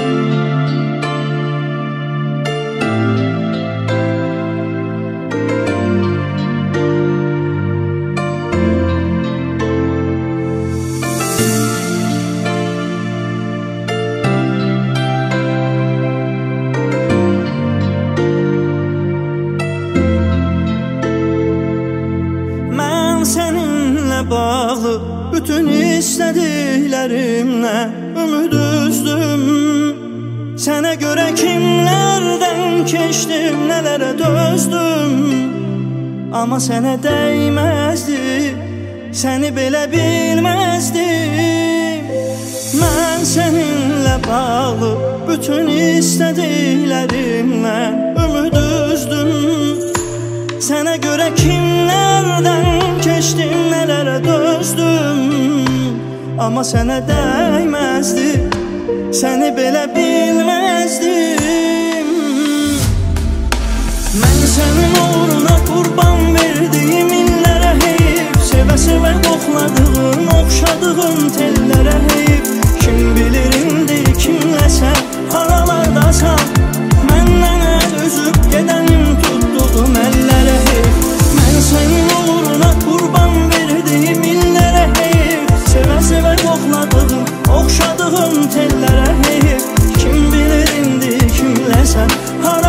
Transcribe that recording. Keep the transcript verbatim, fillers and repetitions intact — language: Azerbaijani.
Bağlı bütün istədiklərimlə ümid üzdüm. Sənə görə kimlərdən keçdim, nələrə dözdüm. Amma sənə dəyməzdi, səni belə bilməzdim. Mən səninlə bağlı bütün istədiklərimlə ümid üzdüm. Sənə görə kimlərdən keçdim, nələrə dözdüm. Amma sənə dəyməzdi, səni belə bilməzdim. Mən sənin uğruna qurban verdiyim illərə heyif, sevə-sevə qoxladığım, oxşadığım tellərə heyif. Kim bilir indi kimləsən, haralardasan, məndən əl üzüb gedənim tutduğum əllərə heyif. Mən sənin uğruna qurban verdiyim illərə heyif, sevə-sevə qoxladığım, oxşadığım tellərə heyif. Kim bilir indi kimləsən, hara